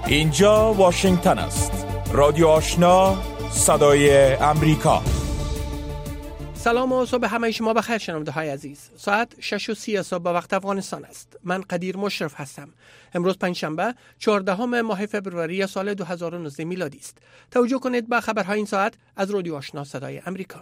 اینجا واشنگتن است. رادیو آشنا، صدای امریکا. سلام و صبح همه شما بخیر شنونده های عزیز. ساعت 6:30 صبح به وقت افغانستان است. من قدیر مشرف هستم. امروز پنجشنبه 14 ماه فوریه سال 2019 میلادی است. توجه کنید به خبرهای این ساعت از رادیو آشنا صدای امریکا.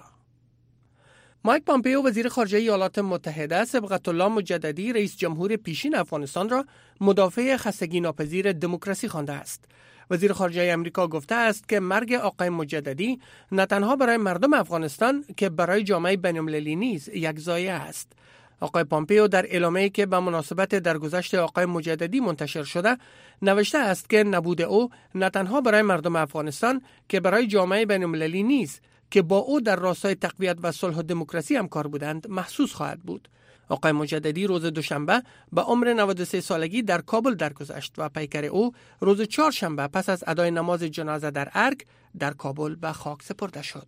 مایک پامپئو وزیر خارجه ایالات متحده صبغت الله مجددی رئیس جمهور پیشین افغانستان را مدافع خستگی ناپذیر دموکراسی خوانده است. وزیر خارجه امریکا گفته است که مرگ آقای مجددی نه تنها برای مردم افغانستان که برای جامعه بین‌المللی نیز یک ضایعه است. آقای پامپئو در اعلامیه‌ای که به مناسبت درگذشت آقای مجددی منتشر شده نوشته است که نبود او نه تنها برای مردم افغانستان که برای جامعه بین‌المللی نیز که با او در راستای تقویت و صلح و دموکراسی همکار بودند محسوس خواهد بود. آقای مجددی روز دوشنبه به عمر 93 سالگی در کابل درگذشت و پیکر او روز چهارشنبه پس از ادای نماز جنازه در ارگ در کابل به خاک سپرده شد.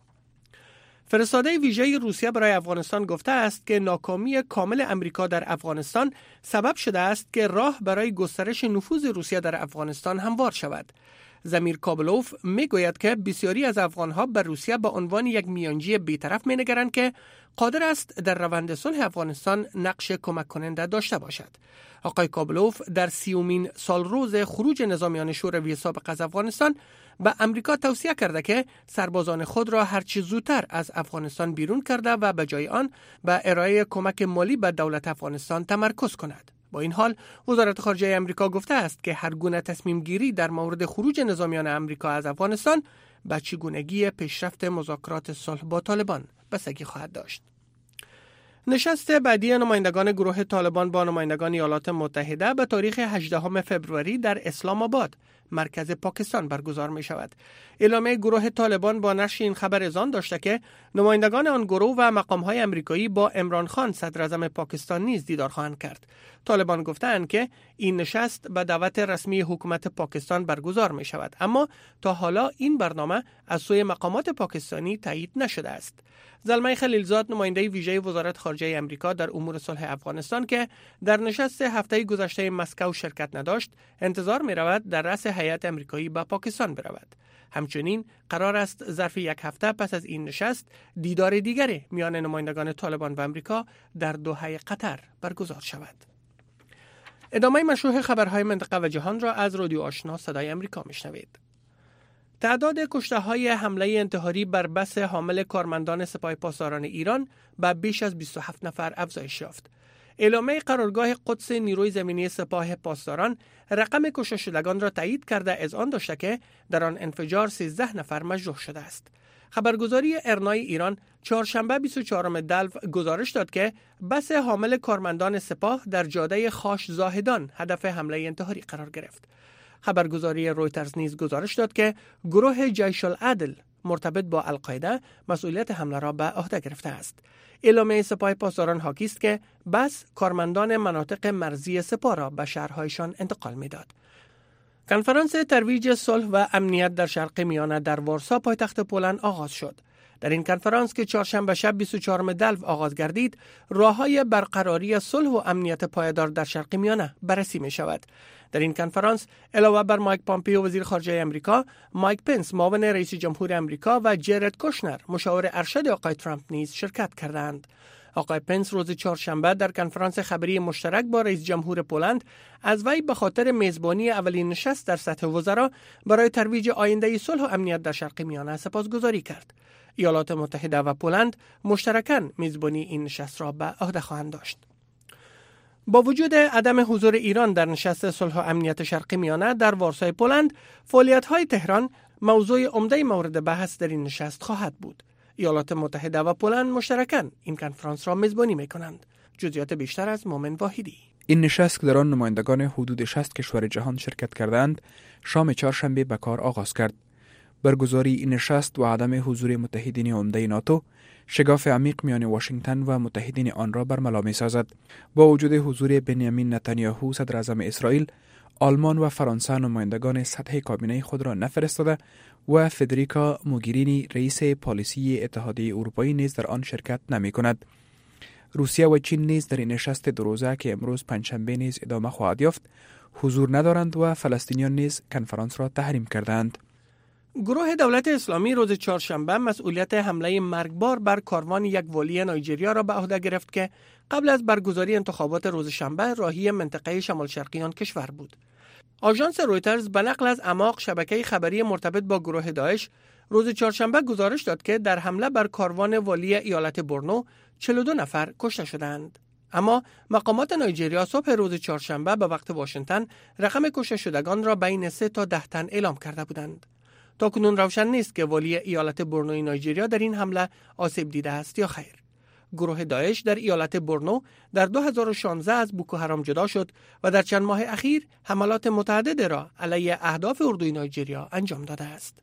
فرستاده ویژه روسیه برای افغانستان گفته است که ناکامی کامل امریکا در افغانستان سبب شده است که راه برای گسترش نفوذ روسیه در افغانستان هموار شود. زمیر کابلوف میگوید که بسیاری از افغانها به روسیه به عنوان یک میانجی بی‌طرف می‌نگرند که قادر است در روند صلح افغانستان نقش کمک کننده داشته باشد. آقای کابلوف در 30مین سالروز خروج نظامیان شوروی سابق از افغانستان به امریکا توصیه کرده که سربازان خود را هرچه زودتر از افغانستان بیرون کرده و به جای آن به ارائه کمک مالی به دولت افغانستان تمرکز کند. با این حال وزارت خارجه امریکا گفته است که هر گونه تصمیم گیری در مورد خروج نظامیان امریکا از افغانستان به چگونگی پیشرفت مذاکرات صلح با طالبان بستگی خواهد داشت. نشست بعدی نمایندگان گروه طالبان با نمایندگان ایالات متحده به تاریخ 18 فوریه در اسلام آباد مرکز پاکستان برگزار می شود. اعلامیه گروه طالبان با نشر این خبر اذعان داشته که نمایندگان آن گروه و مقام‌های امریکایی با عمران خان صدر اعظم پاکستان نیز دیدار خواهند کرد. طالبان گفتند که این نشست به دعوت رسمی حکومت پاکستان برگزار می شود، اما تا حالا این برنامه از سوی مقامات پاکستانی تایید نشده است. زلمه خلیلزاد نماینده ویژه وزارت خارجه امریکا در امور صلح افغانستان که در نشست هفته گذشته مسکو شرکت نداشت، انتظار می رود در رأس هیئت امریکایی به پاکستان برود. همچنین قرار است ظرف یک هفته پس از این نشست دیدار دیگری میان نمایندگان طالبان و امریکا در دوحه قطر برگزار شود. ادامه مشروع خبرهای منطقه و جهان را از رادیو آشنا صدای امریکا میشنوید. تعداد کشته‌های حمله انتحاری بر بس حامل کارمندان سپاه پاسداران ایران به بیش از 27 نفر افزایش یافت. اعلامیه قرارگاه قدس نیروی زمینی سپاه پاسداران رقم کشته شدگان را تایید کرده اذعان داشته که در آن انفجار 13 نفر مجروح شده است. خبرگزاری ارنای ایران چهارشنبه 24 دلو گزارش داد که بس حامل کارمندان سپاه در جاده خاش زاهدان هدف حمله انتحاری قرار گرفت. خبرگزاری رویترز نیز گزارش داد که گروه جیش العدل مرتبط با القاعده مسئولیت حمله را به عهده گرفته است. اعلامیه سپاه پاسداران حاکی است که بس کارمندان مناطق مرزی سپاه را به شهرهایشان انتقال می‌داد. کنفرانس ترویج صلح و امنیت در شرق میانه در وارسا پایتخت پولند آغاز شد. در این کنفرانس که چهارشنبه شب 24 دلو آغاز گردید، راه‌های برقراری صلح و امنیت پایدار در شرق میانه بررسی می‌شود. در این کنفرانس علاوه بر مایک پامپئو وزیر خارجه امریکا، مایک پنس معاون رئیس جمهور امریکا و جرد کوشنر مشاور ارشد آقای ترامپ نیز شرکت کردند. آقای پنس روز چهارشنبه در کنفرانس خبری مشترک با رئیس جمهور پولند از وی به خاطر میزبانی اولین نشست در سطح وزرا برای ترویج آینده صلح و امنیت در شرق میانه سپاسگزاری کرد. ایالات متحده و پولند مشترکاً میزبانی این نشست را به عهده خواهند داشت. با وجود عدم حضور ایران در نشست صلح و امنیت شرق میانه در وارسای پولند، فعالیت‌های تهران موضوع عمده مورد بحث در این نشست خواهد بود. ایالات متحده و پولند مشترکاً این کنفرانس را میزبانی می‌کنند. جزئیات بیشتر از مومن واحدی. این نشست که در آن نمایندگان حدود 60 کشور جهان شرکت کردند، شام چهارشنبه به کار آغاز کرد. برگزاری این نشست و عدم حضور متحدین عمده ناتو شگاف عمیق میان واشنگتن و متحدین آن را برملا می‌سازد. با وجود حضور بنیامین نتانیاهو صدر اعظم اسرائیل، آلمان و فرانسه نمایندگان سطح کابینه خود را نفرستاده و فدریکا موگرینی رئیس پالیسی اتحادیه اروپایی نیز در آن شرکت نمی‌کند. روسیه و چین نیز در این نشست دو روزه که امروز پنجشنبه نیز ادامه خواهد یافت، حضور ندارند و فلسطینیان نیز کنفرانس را تحریم کردند. گروه دولت اسلامی روز چهارشنبه مسئولیت حمله مرگبار بر کاروان یک والی نایجریا را به عهده گرفت که قبل از برگزاری انتخابات روز شنبه راهی منطقه شمال شرقی آن کشور بود. آژانس رویترز به نقل از اعماق شبکه خبری مرتبط با گروه داعش روز چهارشنبه گزارش داد که در حمله بر کاروان والی ایالت برنو 42 نفر کشته شدند. اما مقامات نایجریا صبح روز چهارشنبه به وقت واشنگتن رقم کشته شدگان را بین 3 تا 10 تن اعلام کرده بودند. تاکنون روشن نیست که والی ایالت برنو نایجریا در این حمله آسیب دیده است یا خیر. گروه داعش در ایالت برنو در 2016 از بوکو حرام جدا شد و در چند ماه اخیر حملات متعدد را علیه اهداف اردوی نایجریا انجام داده است.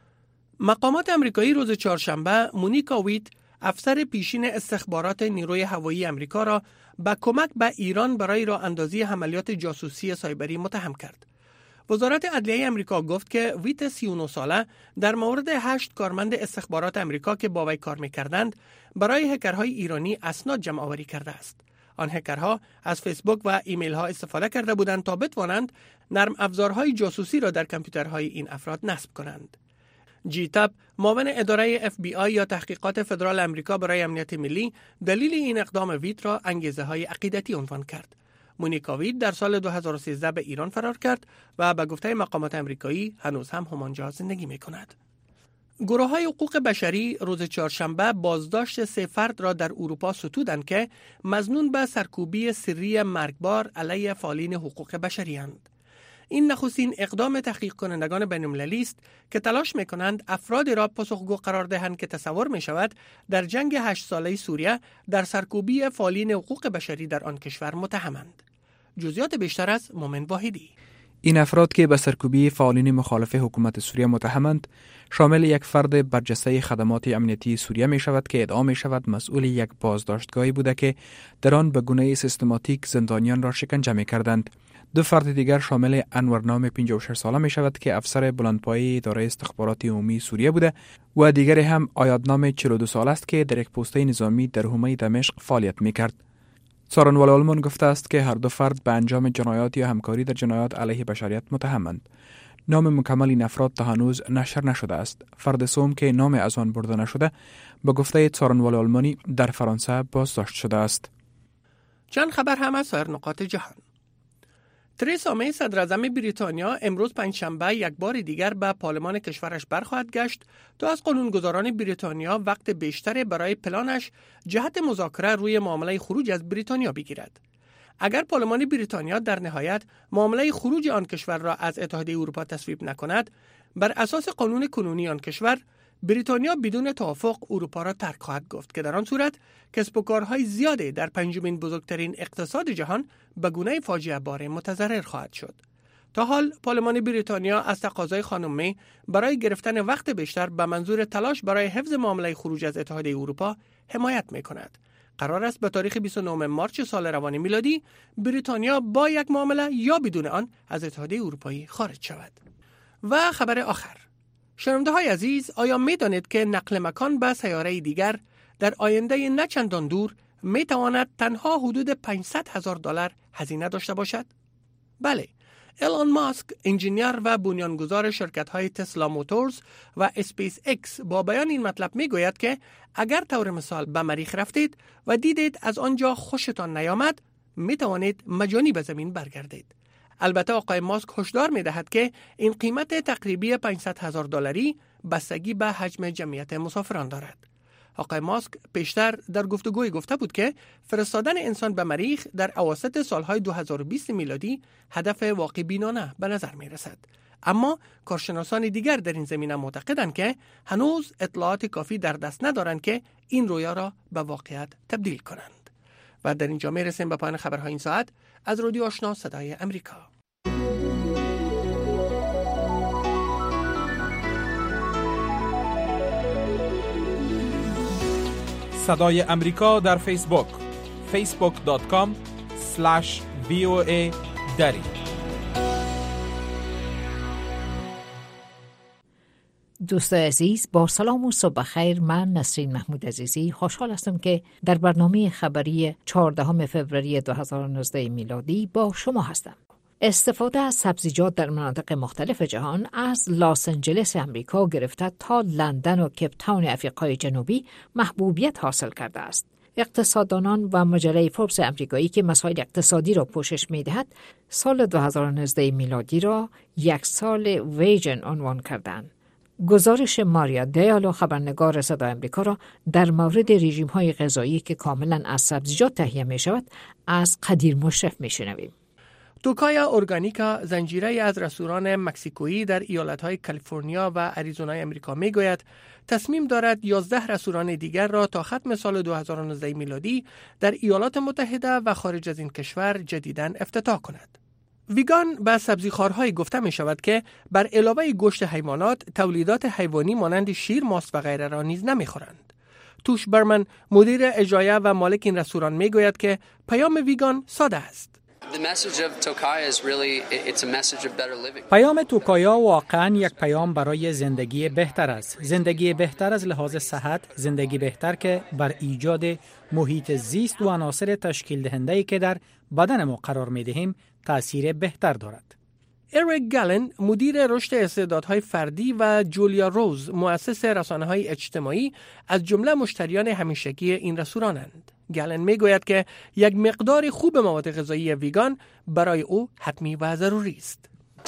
مقامات آمریکایی روز چهارشنبه مونیکا ویت، افسر پیشین استخبارات نیروی هوایی آمریکا را به کمک به ایران برای راه اندازی عملیات جاسوسی سایبری متهم کرد. وزارت عدلیه آمریکا گفت که ویت 39 ساله در مورد 8 کارمند استخبارات آمریکا که با وی کار می‌کردند برای هکرهای ایرانی اسناد جمع آوری کرده است. آن هکرها از فیسبوک و ایمیل ها استفاده کرده بودند تا بتوانند نرم افزارهای جاسوسی را در کامپیوترهای این افراد نصب کنند. جیتاب، معاون اداره FBI یا تحقیقات فدرال آمریکا برای امنیت ملی، دلیل این اقدام ویت را انگیزه‌های عقیدتی عنوان کرد. مونیکا ویت در سال 2013 به ایران فرار کرد و به گفته مقامات آمریکایی هنوز هم همانجا زندگی می‌کند. گروه‌های حقوق بشری روز چهارشنبه بازداشت 3 فرد را در اروپا ستودند که مظنون به سرکوبی سری مرگبار علیه فعالین حقوق بشری اند. این نخستین اقدام تحقیق کنندگان بین‌المللی است که تلاش می‌کنند افرادی را پاسخگو قرار دهند که تصور می‌شود در جنگ 8 ساله سوریه در سرکوبی فعالین حقوق بشری در آن کشور متهمند. جزئیات بیشتر از مومن واحدی. این افراد که به سرکوبی فعالین مخالف حکومت سوریه متهمند شامل یک فرد برجسته خدمات امنیتی سوریه می شود که ادعا می شود مسئول یک بازداشتگاهی بوده که در آن به گونه سیستماتیک زندانیان را شکنجه می کردند. 2 فرد دیگر شامل انور نام 56 ساله می شود که افسر بلندپایه اداره استخبارات عمومی سوریه بوده و دیگری هم آیاد نام 42 ساله است که در یک پسته نظامی در حومه دمشق فعالیت می کرد. سارنوال آلمان گفته است که هر 2 فرد به انجام جنایات یا همکاری در جنایات علیه بشریت متهمند. نام مکمل این افراد تا هنوز نشر نشده است. فرد سوم که نام از آن برده نشده به گفته سارنوال آلمانی در فرانسه بازداشت شده است. چند خبر هم از سایر نقاط جهان. تریسا می صدراعظم بریتانیا امروز پنجشنبه یک بار دیگر به پارلمان کشورش برخواهد گشت تا از قانونگذاران بریتانیا وقت بیشتر برای پلانش جهت مذاکره روی معامله خروج از بریتانیا بگیرد. اگر پارلمان بریتانیا در نهایت معامله خروج آن کشور را از اتحادیه اروپا تصویب نکند، بر اساس قانون کنونی آن کشور بریتانیا بدون توافق اروپا را ترک خواهد گفت که در آن صورت کسب و کارهای زیادی در 5مین بزرگترین اقتصاد جهان به گونه فاجعه بار متضرر خواهد شد. تا حال پارلمان بریتانیا از تقاضای خانم می برای گرفتن وقت بیشتر به منظور تلاش برای حفظ معامله خروج از اتحادیه اروپا حمایت می‌کند. قرار است به تاریخ 29 مارس سال روان میلادی بریتانیا با یک معامله یا بدون آن از اتحادیه اروپایی خارج شود. و خبر آخر، شنونده‌های عزیز، آیا می‌دانید که نقل مکان به سیاره دیگر در آینده نه چندان دور می‌تواند تنها حدود $500,000 هزینه داشته باشد؟ بله، ایلان ماسک، انجینیر و بنیانگذار شرکت‌های تسلا موتورز و اسپیس اکس، با بیان این مطلب می‌گوید که اگر طور مثال به مریخ رفتید و دیدید از آنجا خوشتان نیامد، می‌توانید مجانی به زمین برگردید. البته آقای ماسک هشدار می‌دهد که این قیمت تقریبی $500,000 بستگی به حجم جمعیت مسافران دارد. آقای ماسک پیشتر در گفتگوی گفته بود که فرستادن انسان به مریخ در اواسط سالهای 2020 میلادی هدف واقع بینانه به نظر می رسد. اما کارشناسان دیگر در این زمینه معتقدند که هنوز اطلاعات کافی در دست ندارند که این رویا را به واقعیت تبدیل کنند. و در اینجا می رسیم به پایان خبرهای این ساعت از رادیو آشنا صدای امریکا. صدای امریکا در فیسبوک facebook.com/VOA دری. دوستای عزیز، با سلام و صبح خیر، من نسرین محمود عزیزی خوشحال هستم که در برنامه خبری 14 فوریه 2019 میلادی با شما هستم. استفاده از سبزیجات در مناطق مختلف جهان از لس آنجلس امریکا گرفته تا لندن و کیپ تاون آفریقای جنوبی محبوبیت حاصل کرده است. اقتصاددانان و مجله فوربس امریکایی که مسائل اقتصادی را پوشش می‌دهد، سال 2019 میلادی را یک سال ویژن عنوان کردند. گزارش ماریا دیالو خبرنگار صدای امریکا را در مورد رژیم‌های غذایی که کاملاً از سبزیجات تهیه می‌شود از قدیر مشرف می‌شنویم. توکایا ارگانیکا، زنجیره از رستوران مکزیکویی در ایالت‌های کالیفرنیا و آریزونای امریکا میگوید تصمیم دارد 11 رستوران دیگر را تا ختم سال 2019 میلادی در ایالات متحده و خارج از این کشور جدیداً افتتاح کند. ویگان به سبزیخوارهای گفته می شود که بر علاوه گوشت حیوانات، تولیدات حیوانی مانند شیر، ماست و غیره را نیز نمی خورند. توش برمن، مدیر اجرایی و مالک این رستوران می گوید که پیام ویگان ساده است. پیام توکایا واقعاً یک پیام برای زندگی بهتر است. زندگی بهتر از لحاظ صحت، زندگی بهتر که بر ایجاد محیط زیست و عناصر تشکیل دهنده‌ای که در بدن ما قرار می‌دهیم تأثیر بهتر دارد. اریک گالن، مدیر رشد استعدادهای فردی و جولیا روز، مؤسس رسانه‌های اجتماعی، از جمله مشتریان همیشگی این رستورانند. گالن میگوید که یک مقدار خوب مواد غذایی ویگان برای او حتمی و ضروری است.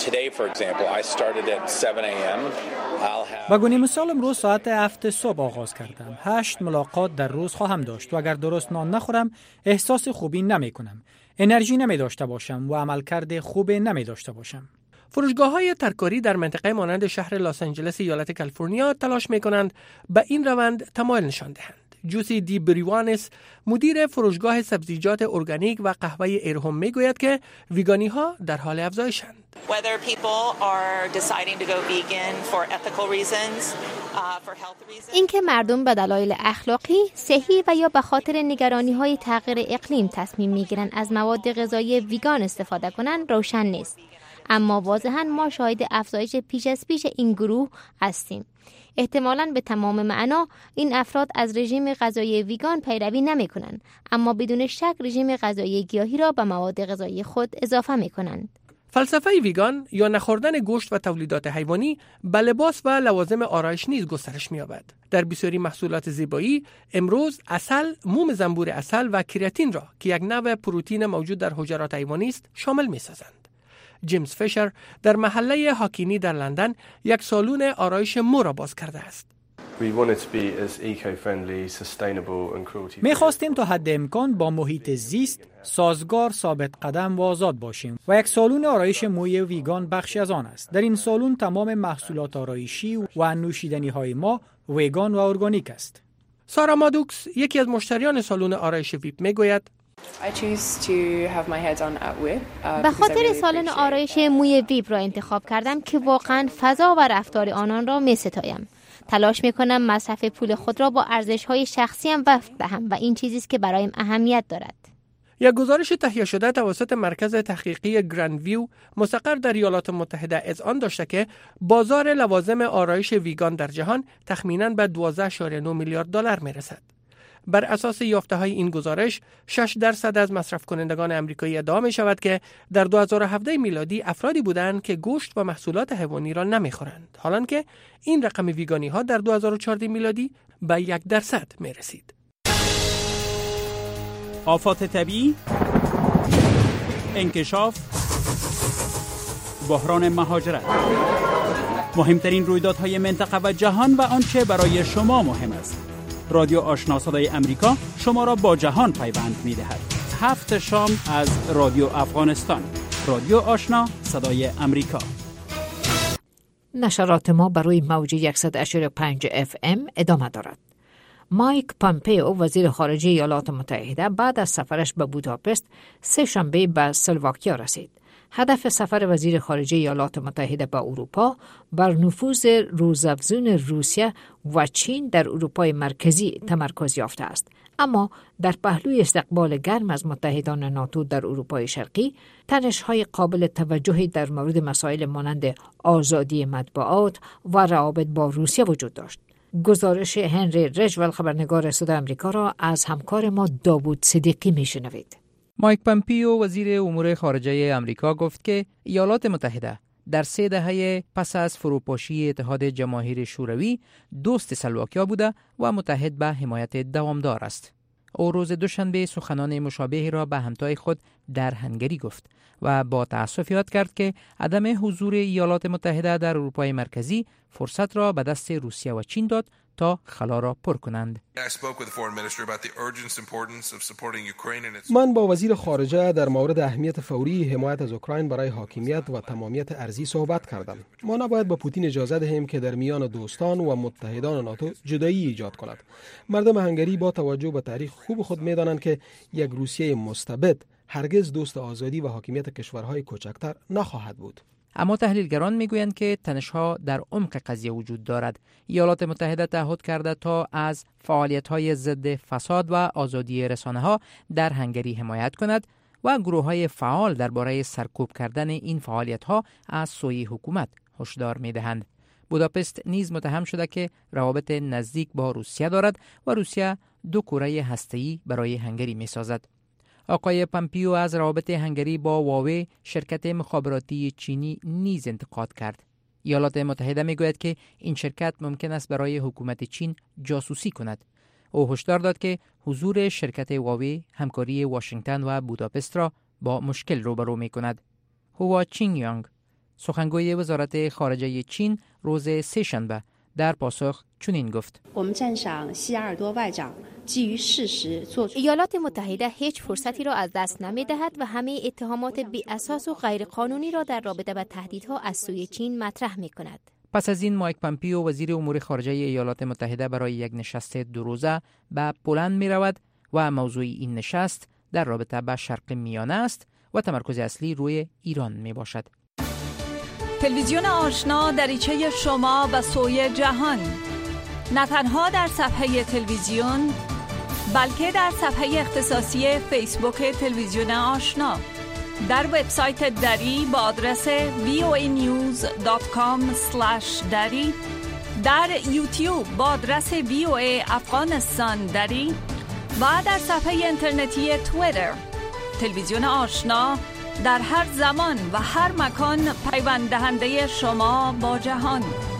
به گونه مثال امروز ساعت 7 صبح آغاز کردم. 8 ملاقات در روز خواهم داشت و اگر درست نان نخورم احساس خوبی نمی کنم. انرژی نمی داشته باشم و عملکرد خوب نمی داشته باشم. فروشگاه‌های ترکاری در منطقه مانند شهر لس آنجلس ایالت کالیفرنیا تلاش می‌کنند به این روند تمایل نشان دهند. جوسی دی بریوانس، مدیر فروشگاه سبزیجات ارگانیک و قهوه ایرهم میگوید که ویگانی‌ها در حال افزایشند. اینکه مردم به دلایل اخلاقی، صحی و یا به خاطر نگرانی‌های تغییر اقلیم تصمیم می‌گیرند از مواد غذایی ویگان استفاده کنند روشن نیست. اما واضحاً ما شاهد افزایش پیش از پیش این گروه هستیم. احتمالاً به تمام معنا این افراد از رژیم غذایی ویگان پیروی نمی‌کنند، اما بدون شک رژیم غذایی گیاهی را به مواد غذایی خود اضافه می‌کنند. فلسفه ویگان یا نخوردن گوشت و تولیدات حیوانی به لباس و لوازم آرایش نیز گسترش می‌یابد. در بسیاری محصولات زیبایی امروز عسل، موم زنبور عسل و کراتین را که یک نوع پروتئین موجود در حجرات حیوانی است شامل می‌سازند. جیمز فیشر در محله هاکینی در لندن یک سالن آرایش مو را باز کرده است. می خواستیم تا حد امکان با محیط زیست سازگار، ثابت قدم و آزاد باشیم و یک سالن آرایش موی ویگان بخشی از آن است. در این سالن تمام محصولات آرایشی و نوشیدنی های ما ویگان و ارگانیک است. سارا مادوکس، یکی از مشتریان سالن آرایش ویپ میگوید به خاطر سالن آرایش موی ویپ را انتخاب کردم که واقعا فضا و رفتار آنان را می ستایم. تلاش می کنم مصرف پول خود را با ارزش‌های شخصیم وفق دهم و این چیزی است که برایم اهمیت دارد. یک گزارش تهیه شده توسط مرکز تحقیقی گرند ویو مستقر در ایالات متحده اذعان داشته که بازار لوازم آرایش ویگان در جهان تخمیناً به 12.9 میلیارد دلار می رسد. بر اساس یافته‌های این گزارش 6% از مصرف کنندگان آمریکایی ادعا می‌شود که در 2017 میلادی افرادی بودند که گوشت و محصولات حیوانی را نمی‌خورند، حالانکه این رقم ویگانی‌ها در 2014 میلادی به 1% می‌رسید. آفات طبیعی، انکشاف، بحران مهاجرت، مهمترین رویدادهای منطقه و جهان و آنچه برای شما مهم است. رادیو آشنا صدای امریکا شما را با جهان پیوند می‌دهد. 7 شام از رادیو افغانستان. رادیو آشنا صدای امریکا. نشرات ما برای موج 100.5 FM ادامه دارد. مایک پامپئو، وزیر خارجه ایالات متحده، بعد از سفرش به بوداپست سه‌شنبه به اسلواکیا رسید. هدف سفر وزیر خارجه ایالات متحده به اروپا بر نفوذ روزافزون روسیه و چین در اروپای مرکزی تمرکز یافته است. اما در پهلوی استقبال گرم از متحدان ناتو در اروپای شرقی، تنش‌های قابل توجهی در مورد مسائل مانند آزادی مطبوعات و روابط با روسیه وجود داشت. گزارش هنری رجول، خبرنگار صدای امریکا، را از همکار ما داوود صدیقی میشنوید. مایک پامپیو وزیر امور خارجه آمریکا گفت که ایالات متحده در 3 دهه پس از فروپاشی اتحاد جماهیر شوروی دوست سلواکیا بوده و متحد به حمایت دوامدار است. او روز دوشنبه سخنان مشابهی را به همتای خود در هنگری گفت و با تأسف یاد کرد که عدم حضور ایالات متحده در اروپای مرکزی فرصت را به دست روسیه و چین داد تا خلا را پر کنند. من با وزیر خارجه در مورد اهمیت فوری حمایت از اوکراین برای حاکمیت و تمامیت ارضی صحبت کردم. ما نباید به پوتین اجازه دهیم که در میان دوستان و متحدان ناتو جدایی ایجاد کند. مردم هنگری با توجه به تاریخ خوب خود می‌دانند که یک روسیه مستبد هرگز دوست آزادی و حاکمیت کشورهای کوچکتر نخواهد بود. اما تحلیلگران میگویند که تنش‌ها در عمق قضیه وجود دارد. ایالات متحده تعهد کرده تا از فعالیت‌های ضد فساد و آزادی رسانه‌ها در هنگری حمایت کند و گروه‌های فعال درباره سرکوب کردن این فعالیت‌ها از سوی حکومت هشدار می‌دهند. بوداپست نیز متهم شده که روابط نزدیک با روسیه دارد و روسیه 2 کره هسته‌ای برای هنگری می‌سازد. آقای پامپیو از روابط هنگری با هواوی شرکت مخابراتی چینی نیز انتقاد کرد. ایالات متحده میگوید که این شرکت ممکن است برای حکومت چین جاسوسی کند. او هشدار داد که حضور شرکت هواوی همکاری واشنگتن و بوداپست را با مشکل روبرو میکند. هوا چینگ سخنگوی وزارت خارجه چین روز سه‌شنبه در پاسخ چنین گفت: ایالات متحده هیچ فرصتی را از دست نمی دهد و همه اتهامات بی اساس و غیر قانونی را در رابطه با تهدیدها از سوی چین مطرح می کند. پس از این مایک پامپیو وزیر امور خارجه ایالات متحده برای یک نشست 2 روزه به پولند می رود و موضوع این نشست در رابطه با شرق میانه است و تمرکز اصلی روی ایران می باشد. تلویزیون آشنا دریچه شما به سوی جهان، نه تنها در صفحه تلویزیون بلکه در صفحه اختصاصی فیسبوک تلویزیون آشنا، در وبسایت دری با آدرس voanews.com/dari، در یوتیوب با آدرس VOA افغانستان دری و در صفحه اینترنتی توییتر. تلویزیون آشنا در هر زمان و هر مکان پیوند دهنده شما با جهان.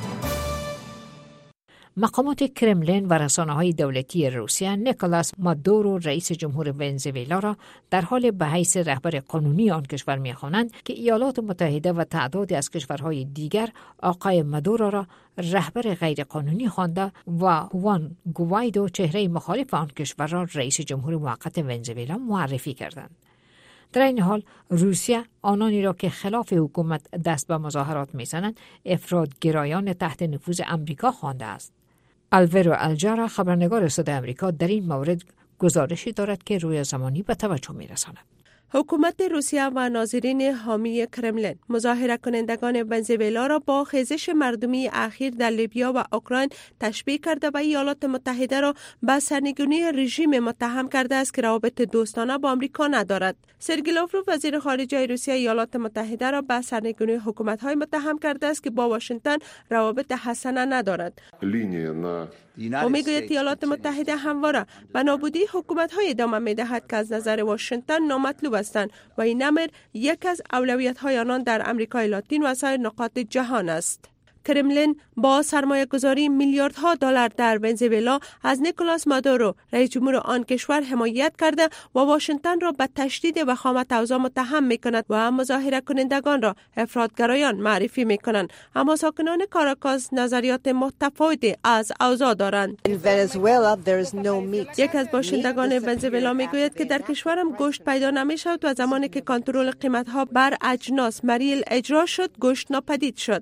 مقامات کرملین و رسانه‌های دولتی روسیه نیکولاس مادورو رئیس جمهور ونزوئلا را در حال به حیث رهبر قانونی آن کشور می‌خوانند که ایالات متحده و تعدادی از کشورهای دیگر آقای مادورو را رهبر غیرقانونی خوانده و هوان گوایدو چهره مخالف آن کشور را رئیس جمهور موقت ونزوئلا معرفی کردند. در این حال روسیه آنانی را که خلاف حکومت دست به مظاهرات می‌زنند افراط‌گرایان تحت نفوذ آمریکا خوانده است. الورو الجارا خبرنگار صدای آمریکا در این مورد گزارشی دارد که روی زمانی به توجه می‌رساند. حکومت روسیه و ناظرین حامی کرملین مظاهره کنندگان ونزوئلا را با خیزش مردمی اخیر در لیبیا و اوکراین تشبیه کرده و ایالات متحده را به سرنگونی رژیم متهم کرده است که روابط دوستانه با آمریکا ندارد. سرگئی لاوروف وزیر خارجه روسیه ایالات متحده را به سرنگونی حکومت‌های متهم کرده است که با واشنگتن روابط حسنه ندارد. او میگوید ایالات متحده همواره به نابودی حکومت‌های ادامه می‌دهد که از نظر واشنگتن نامطلوب هستند و این امر یک از اولویت‌های آنان در امریکای لاتین و سایر نقاط جهان است. کرملین با سرمایه گذاری میلیاردها دلار در ونزوئلا از نیکولاس مادورو رئیس جمهور آن کشور حمایت کرده و واشنگتن را به تشدید وخامت اوضاع متهم می‌کند و مظاهره کنندگان را افراط‌گرایان معرفی می‌کنند. اما ساکنان کاراکاس نظریات متفاوتی از اوضاع دارند. یک از باشندگان ونزوئلا میگوید که در کشورم گوشت پیدا نمی‌شود و زمانی که کنترل قیمت‌ها بر اجناس مریل اجرا شد گوشت ناپدید شد.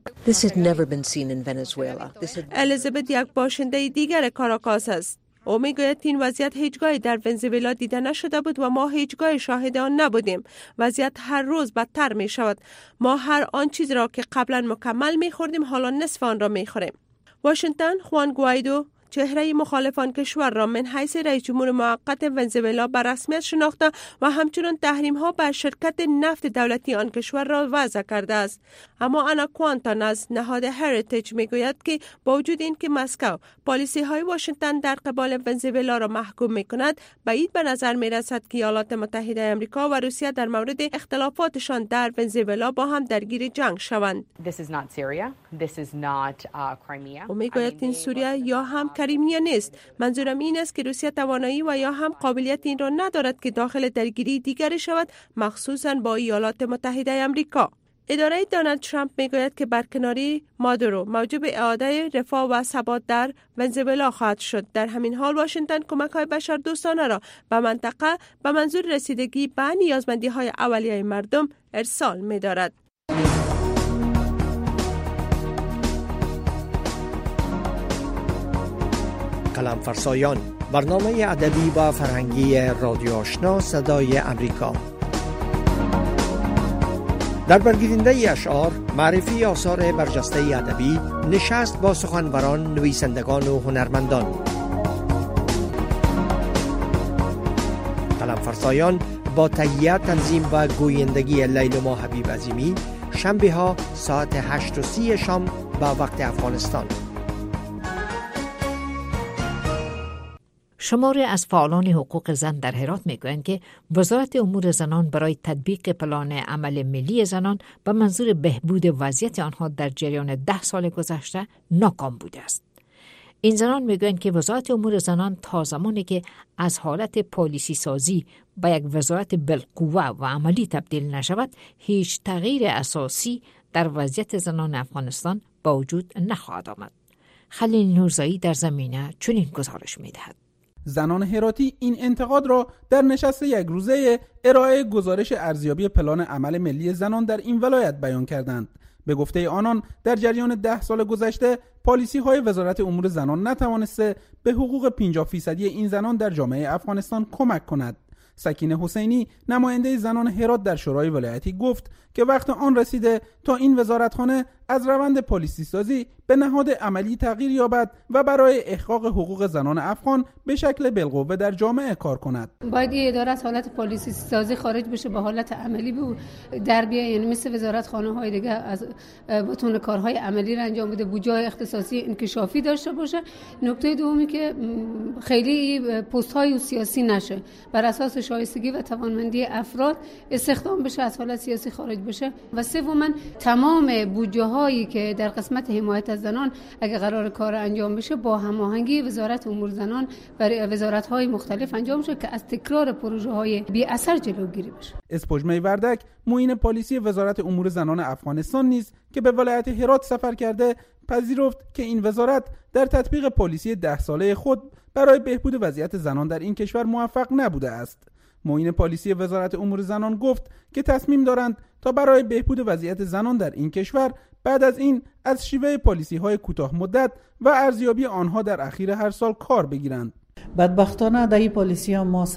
الیزابت یک باشنده دیگر کاراکاس است. او میگوید این وضعیت هیچگاهی در ونزوئلا دیده نشده بود و ما هیچگاه شاهد آن نبودیم. وضعیت هر روز بدتر می شود. ما هر آن چیز را که قبلا مکمل می خوردیم حالا نصف آن را می خوریم. واشنگتن خوان گوایدو چهره مخالفان کشور را من حیث رئیس جمهور موقت ونزوئلا به رسمیت شناخته و همچنین تحریم‌ها بر شرکت نفت دولتی آن کشور را وضع کرده است. اما انا کوانتان از نهاد هریتیج میگوید که با وجود این که مسکو پالیسی‌های واشنگتن در قبال ونزوئلا را محکوم می‌کند، بعید به نظر می‌رسد که ایالات متحده آمریکا و روسیه در مورد اختلافاتشان در ونزوئلا با هم درگیر جنگ شوند. او میگوید این سوریه یا هم کریمیا نیست. منظورم این است که روسیه توانایی و یا هم قابلیت این را ندارد که داخل درگیری دیگری شود، مخصوصاً با ایالات متحده آمریکا. اداره دونالد ترامپ میگوید که برکناری مادورو موجب اعاده رفاه و ثبات در ونزوئلا خواهد شد. در همین حال واشنگتن کمک‌های بشردوستانه را به منطقه به منظور رسیدگی به نیازمندی‌های اولیه مردم ارسال می‌دارد. قلم‌فرسایان، برنامه ادبی و فرهنگی رادیو آشنا صدای امریکا. در برگیرنده اشعار، معرفی آثار برجسته ادبی، نشست با سخنوران، نویسندگان و هنرمندان. قلم‌فرسایان با تهیه، تنظیم و گویندگی لیلما حبیب عظیمی، شنبه ها ساعت 8:30 شام به وقت افغانستان. شماری از فعالان حقوق زن در هرات میگویند که وزارت امور زنان برای تطبیق پلان عمل ملی زنان به منظور بهبود وضعیت آنها در جریان 10 سال گذشته ناکام بوده است. این زنان میگویند که وزارت امور زنان تا زمانی که از حالت پالیسی سازی به یک وزارت بالقوه و عملی تبدیل نشود، هیچ تغییر اساسی در وضعیت زنان افغانستان با وجود نخواهد آمد. خلیل نورزایی در زمینه چنین گزارش میدهد. زنان هراتی این انتقاد را در نشست یک روزه ارائه گزارش ارزیابی پلان عمل ملی زنان در این ولایت بیان کردند. به گفته آنان در جریان 10 سال گذشته پالیسی های وزارت امور زنان نتوانسته به حقوق 50% این زنان در جامعه افغانستان کمک کند. سکینه حسینی نماینده زنان هرات در شورای ولایتی گفت که وقت آن رسیده تا این وزارتخانه از روند پالیسی سازی به نهاد عملی تغییر یابد و برای احقاق حقوق زنان افغان به شکل بالقوه در جامعه کار کند. باید این اداره از حالت پالیسی سازی خارج بشه، به حالت عملی در بیاد، یعنی مثل وزارتخانه های دیگه از بتونه کارهای عملی را انجام بده، بودجه اختصاصی انکشافی داشته باشه. نکته دومی که خیلی پست های سیاسی نشه، بر اساس شایستگی و توانمندی افراد استخدام بشه، از حالت سیاسی خارج بشه. و سوماً تمام بودجه هایی که در قسمت حمایت از زنان اگه قرار کار انجام بشه با هماهنگی وزارت امور زنان و وزارت های مختلف انجام شه که از تکرار پروژه های بی اثر جلوگیری بشه. اسپوجمه وردک معین پالیسی وزارت امور زنان افغانستان نیز که به ولایت هرات سفر کرده پذیرفت که این وزارت در تطبیق پالیسی 10 ساله خود برای بهبود وضعیت زنان در این کشور موفق نبوده است. معین پالیسی وزارت امور زنان گفت که تصمیم دارند تا برای بهبود وضعیت زنان در این کشور بعد از این از شیوه پالیسی‌های کوتاه مدت و ارزیابی آنها در اخیر هر سال کار بگیرند. بدبختانه در این پالیسی ها ما 100%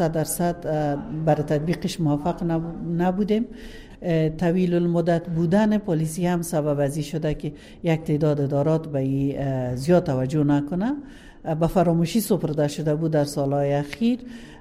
برای تطبیقش موفق نبودیم. طویل المدت بودن پالیسی هم سبب ازی شده که یک تعداد ادارات به این زیاد توجه نکنه، به فراموشی سپرده شده بود در سالهای اخیر.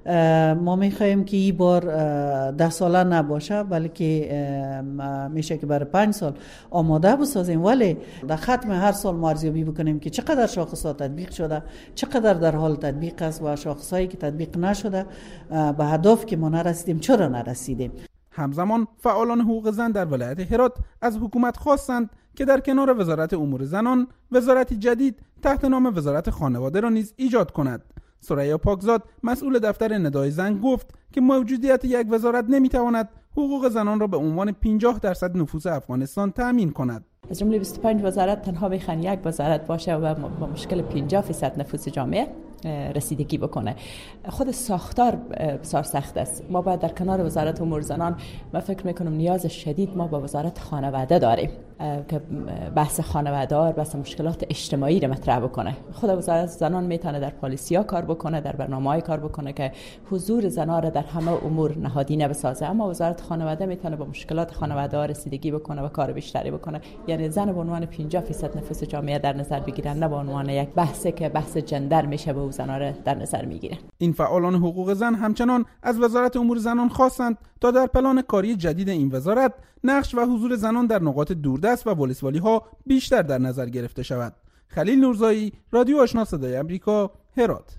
ما میخواهیم که این بار 10 ساله نباشه، بلکه میشه که برای 5 سال آماده بسازیم، ولی در ختم هر سال ما ارزیابی بکنیم که چقدر شاخصات تطبیق شده، چقدر در حال تطبیق است و شاخصهایی که تطبیق نشده به هدف که ما نرسیدیم چرا نرسیدیم. همزمان فعالان حقوق زن در ولایت هرات از حکومت خواستند که در کنار وزارت امور زنان وزارتی جدید تحت نام وزارت خانواده را نیز ایجاد کند. ثریا پاکزاد مسئول دفتر ندای زن گفت که موجودیت یک وزارت نمیتواند حقوق زنان را به عنوان 50% نفوس افغانستان تأمین کند. از جمله 25 وزارت تنها میخوان یک وزارت باشه و با مشکل 50% نفوس جامعه رسیدگی بکنه. خود ساختار بسیار سخت است. ما باید در کنار وزارت امور زنان، من فکر میکنم نیاز شدید ما با وزارت خانواده داریم. که بحث خانوادار، بحث مشکلات اجتماعی رو مطرح بکنه. خود وزارت زنان میتونه در پالیسی‌ها کار بکنه، در برنامه‌های کار بکنه که حضور زنان را در همه امور نهادینه بسازه، اما وزارت خانواده میتونه با مشکلات خانواده‌ها رسیدگی بکنه و کار بیشتری بکنه. یعنی زن به عنوان 50% نفوس جامعه در نظر بگیرن، نه به عنوان یک بحثی که بحث جندر میشه به زنان را در نظر میگیره. این فعالان حقوق زن همچنان از وزارت امور زنان خواستند تا در پلان کاری جدید این وزارت نقش و حضور زنان در نقاط دوردست و ولسوالی‌ها بیشتر در نظر گرفته شود. خلیل نورزایی، رادیو آشنا صدای امریکا، هرات.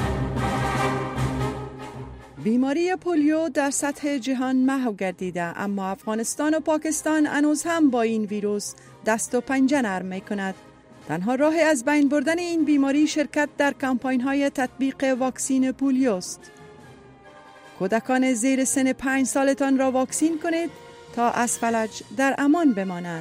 بیماری پولیو در سطح جهان محو گردیده، اما افغانستان و پاکستان هنوز هم با این ویروس دست و پنجه نرم می‌کند. تنها راه از بین بردن این بیماری شرکت در کمپاین‌های تطبیق واکسین پولیوست. کودکان زیر سن 5 سالتان را واکسین کنید تا از فلج در امان بمانند.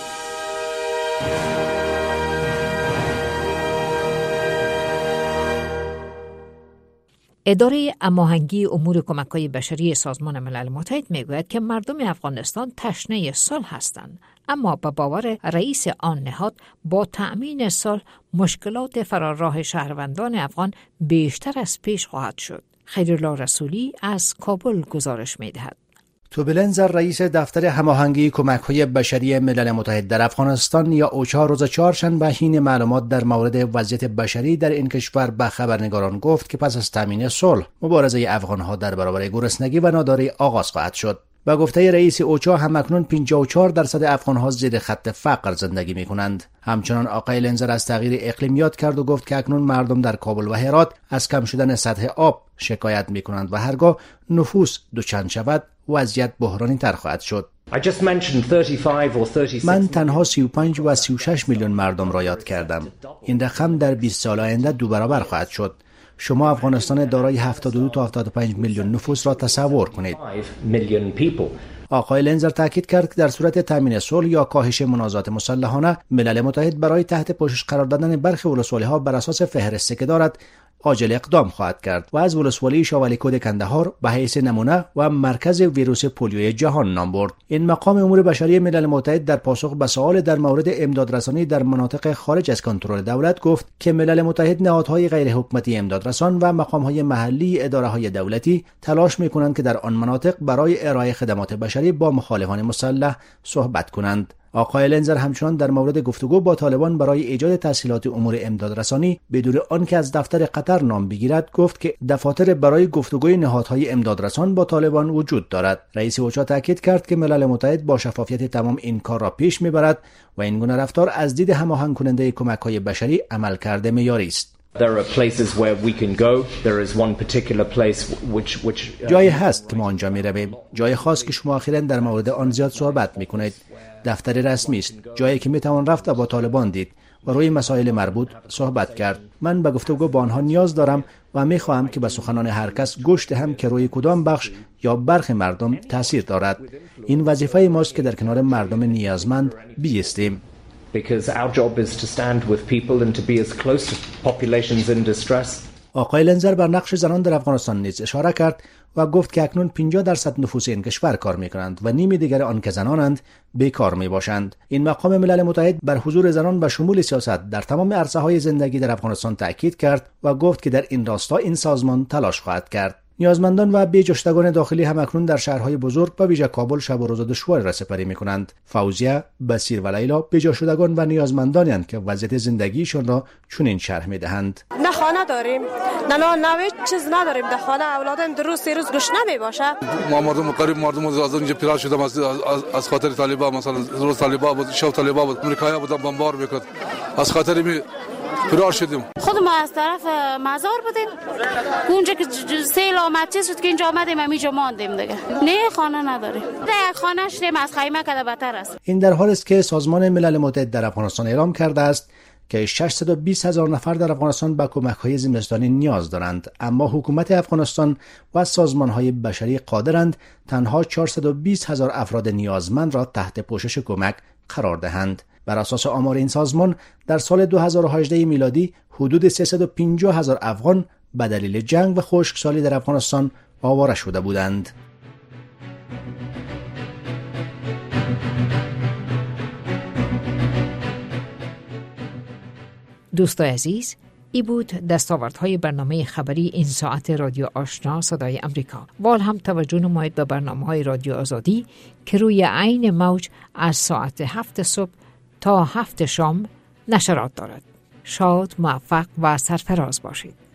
اداره هماهنگی امور کمک‌های بشری سازمان ملل متحد میگوید که مردم افغانستان تشنه صلح هستند، اما به باور رئیس آن نهاد با تأمین صلح مشکلات فراراه شهروندان افغان بیشتر از پیش خواهد شد. خیرالله رسولی از کابل گزارش می‌دهد. توبلنزر رئیس دفتر هماهنگی کمک‌های بشری ملل متحد در افغانستان یا اوچا روز چهارشنبه حین معلومات در مورد وضعیت بشری در این کشور به خبرنگاران گفت که پس از تامین صلح مبارزه افغان‌ها در برابر گرسنگی و ناداری آغاز خواهد شد. با گفته رئیس اوچا همکنون 54% افغان‌ها زیر خط فقر زندگی می‌کنند. همچنان آقای لنزر از تغییر اقلیم یاد کرد و گفت که اکنون مردم در کابل و هرات از کم شدن سطح آب شکایت می‌کنند و هرگاه نفوس دوچند شود وضعیت بحرانی تر خواهد شد. من تنها 35 و 36 میلیون مردم را یاد کردم. این رقم در 20 سال آینده 2 برابر خواهد شد. شما افغانستان دارای 72 تا 75 میلیون نفوس را تصور کنید. آقای لنزر تاکید کرد که در صورت تامین صلح یا کاهش منازعات مسلحانه ملل متحد برای تحت پوشش قرار دادن برخی ولسوالی‌ها بر اساس فهرستی که دارد عاجل اقدام خواهد کرد و از ولسوالی شاولیکود کندهار به حیث نمونه و مرکز ویروس پولیوی جهان نام برد. این مقام امور بشری ملل متحد در پاسخ به سوال در مورد امدادرسانی در مناطق خارج از کنترل دولت گفت که ملل متحد، نهادهای غیر حکومتی امدادرسان و مقام‌های محلی اداره‌های دولتی تلاش می‌کنند که در آن مناطق برای ارائه خدمات بشری با مخالفان مسلح صحبت کنند. آقای لنزر همچنان در مورد گفتگو با طالبان برای ایجاد تسهیلات امور امدادرسانی بدون آنکه از دفتر قطر نام بگیرد گفت که دفاتر برای گفتگوی نهادهای امدادرسان با طالبان وجود دارد. رئیس اوچا تاکید کرد که ملل متحد با شفافیت تمام این کار را پیش میبرد و این گونه رفتار از دید هماهنگ کننده کمک‌های بشری عملکرد معیاری است. جایی هست که ما آنجا می رویم. جای خاص که شما اخیراً در مورد آن زیاد صحبت می کنید. دفتر رسمی است. جایی که می توان رفت و با طالبان دید و روی مسائل مربوط صحبت کرد. من به گفتگو با آنها نیاز دارم و می خواهم که به سخنان هر کس گوش دهم که روی کدام بخش یا برخی مردم تاثیر دارد. این وظیفه ماست که در کنار مردم نیازمند بایستیم. Because our job is to stand with people and to be as close to populations in distress. آقای لنزر بر نقش زنان در افغانستان نیز اشاره کرد و گفت که اکنون 50% نفوس این کشور کار می‌کنند و نیمی دیگر آن که زنانند بیکار میباشند. این مقام ملل متحد بر حضور زنان و شمول سیاست در تمام عرصه‌های زندگی در افغانستان تاکید کرد و گفت که در این راستا این سازمان تلاش خواهد کرد. نیازمندان و بیجشتگان داخلی هم اکنون در شهرهای بزرگ و ویژه کابل شب و روز دشواری را سپری می‌کنند. فوزیه، بصیر و لیلا بیجاشتگان و نیازمندانند که وضعیت زندگیشان را چنین شرح می‌دهند. نه خانه داریم، نه نان، نه چیز نداریم در خانه. اولادم در روز 3 روز گشنه میباشه. ما مردم قریب مردم از اینجا پیرا شدم از خاطر طالبان، مثلا روز طالبان بود، شب طالبان بود، امریکایی بودن بمبار می‌کرد. از خاطر می فرار شدیم. خود ما از طرف مزار بودیم، اونجا که سیل آمد چیز شد که اینجا آمدیم همینجا ماندیم دیگه. نه خانه نداریم، یک خانه شدیم از خیمه کده بهتر است. این در حالی است که سازمان ملل متحد در افغانستان اعلام کرده است که 620,000 نفر در افغانستان به کمک‌های زمستانی نیاز دارند، اما حکومت افغانستان و سازمان‌های بشری قادرند تنها 420,000 افراد نیازمند را تحت پوشش کمک قرار دهند. بر اساس آمار این سازمان در سال 2018 میلادی حدود 350,000 افغان به دلیل جنگ و خشکسالی در افغانستان آواره شده بودند. دوستای عزیز، ای بود دستاوردهای برنامه خبری این ساعت رادیو آشنا صدای امریکا. وال هم توجه نمایید به برنامه‌های رادیو آزادی که روی عین موج از ساعت 7 صبح تا 7 شام نشرات دارد. شاد، موفق و سرفراز باشید.